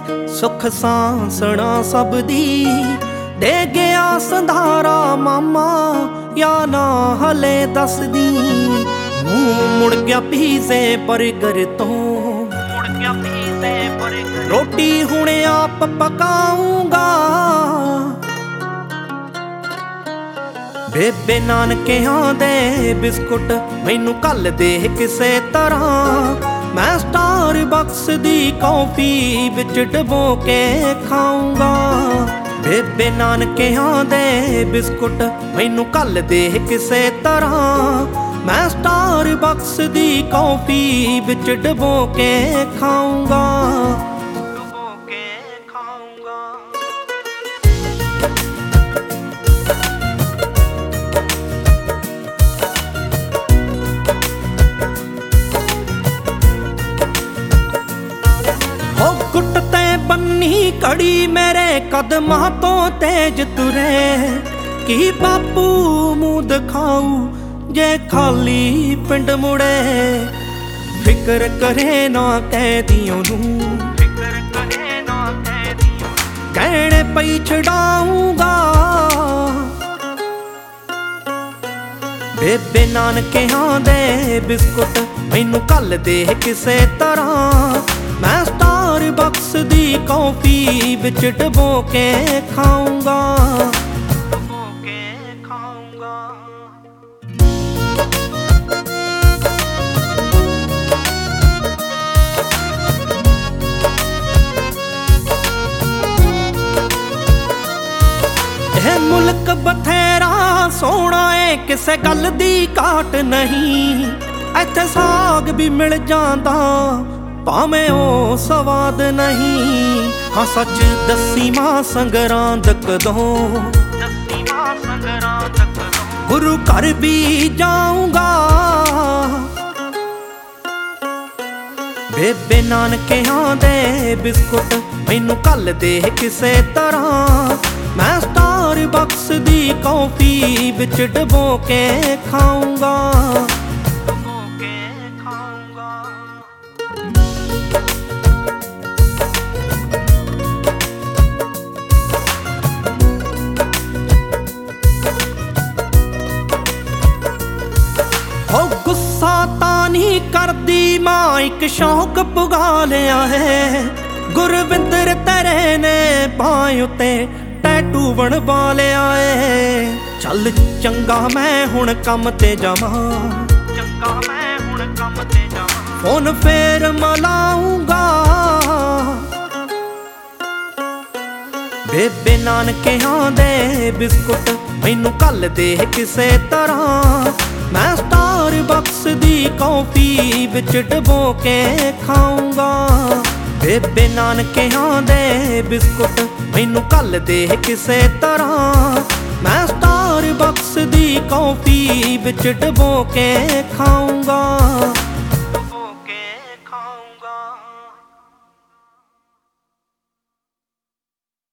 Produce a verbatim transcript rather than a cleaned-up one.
सुख सांसना सब दी दे गया संधारा मामा या ना हले दस दी। मुंह मुड़ गया पीजे बर्गर तो मुड़ गया पीजे बर्गर। रोटी हुणे आप पकाऊंगा बेबे नानकियां दे बिस्कुट मैनू कल दे किसे तरह। मैं स्टार बक्स दी कॉफी बिच डबो के खाऊंगा। बेबे नानकियां दे बिस्कुट मैनू कल दे किसे तरह। मैं स्टार बक्स दी कॉफी बिच डबो के खाऊंगा। डबो के खाऊंगा। कुटते बन्नी कड़ी मेरे कदमां तो तेज तुरे। की बापू मुँह दिखाऊ जे खाली पिंड मुड़े। फिक्र करे ना कैदियों नू फिक्र करे ना कैदियों कहने पई छड़ाऊंगा। बेबे नानकियां दे बिस्कुट मैनू कल दे किसे तरह। मैं स्टार बक्स दी कॉफी बिच डबो के खाऊंगा। डबो के खाऊंगा। यह मुल्क बथेरा सोना है किसे गल दी घाट नहीं। इत्थे साग भी मिल जांदा भावें ओ स्वाद नहीं। हाँ सच दसी मां संगरांद कदों दसी मां संगरांद कदों गुरु घर भी जाऊंगा। बेबे नानकियां दे बिस्कुट मैनू कल दे किसे तरह। मैं स्टार बक्स दी कॉफी बिच डबो के खाऊंगा। डबो के खाऊंगा। हो गुस्सा तानी करदी मां एक शौक पुगा लिया है। गुरविंदर तेरे ने बांह उत्ते टैटू बनवा लिया है। चल चंगा मैं हुण कम ते जावां। चंगा मैं हुण कम ते जावां। फोन फेर मलाऊंगा। बेबे नानकियां दे बिस्कुट मैनू कल दे किसे तरह। मैं स्टार बक्स दी कॉफी बिच डबो के खाऊंगा। बेबे नानकियां दे बिस्कुट मैनू कल दे किसे तरह। मैं स्टार बक्स दी कॉफी बिच डबो के खाऊंगा।